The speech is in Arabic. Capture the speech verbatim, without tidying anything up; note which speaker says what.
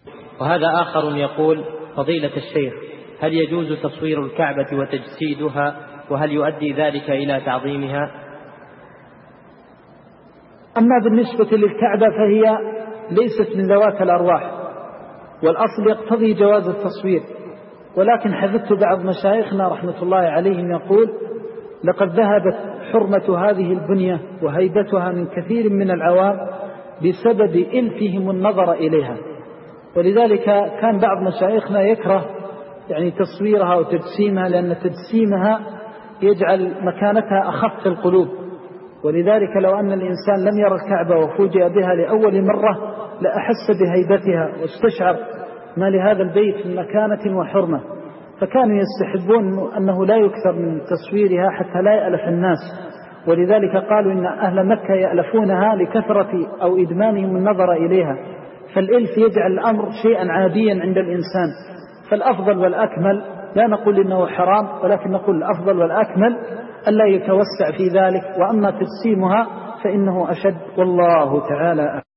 Speaker 1: وهذا آخر يقول: فضيلة الشيخ، هل يجوز تصوير الكعبة وتجسيدها، وهل يؤدي ذلك إلى تعظيمها؟
Speaker 2: أما بالنسبة للكعبة فهي ليست من ذوات الأرواح، والأصل يقتضي جواز التصوير، ولكن حدثت بعض مشايخنا رحمة الله عليهم يقول: لقد ذهبت حرمة هذه البنية وهيبتها من كثير من العوام بسبب إلفهم النظر إليها، ولذلك كان بعض مشايخنا يكره يعني تصويرها وتجسيمها، لأن تجسيمها يجعل مكانتها أخف في القلوب. ولذلك لو أن الإنسان لم يرى الكعبة وفوجئ بها لأول مرة لأحس بهيبتها واستشعر ما لهذا البيت من مكانة وحرمة، فكانوا يستحبون أنه لا يكثر من تصويرها حتى لا يألف الناس. ولذلك قالوا إن أهل مكة يألفونها لكثرة أو إدمانهم النظر إليها، فالإلف يجعل الأمر شيئا عاديا عند الإنسان. فالأفضل والأكمل، لا نقول إنه حرام، ولكن نقول الأفضل والأكمل ألا يتوسع في ذلك، وأما تجسيمها فإنه أشد، والله تعالى أعلم.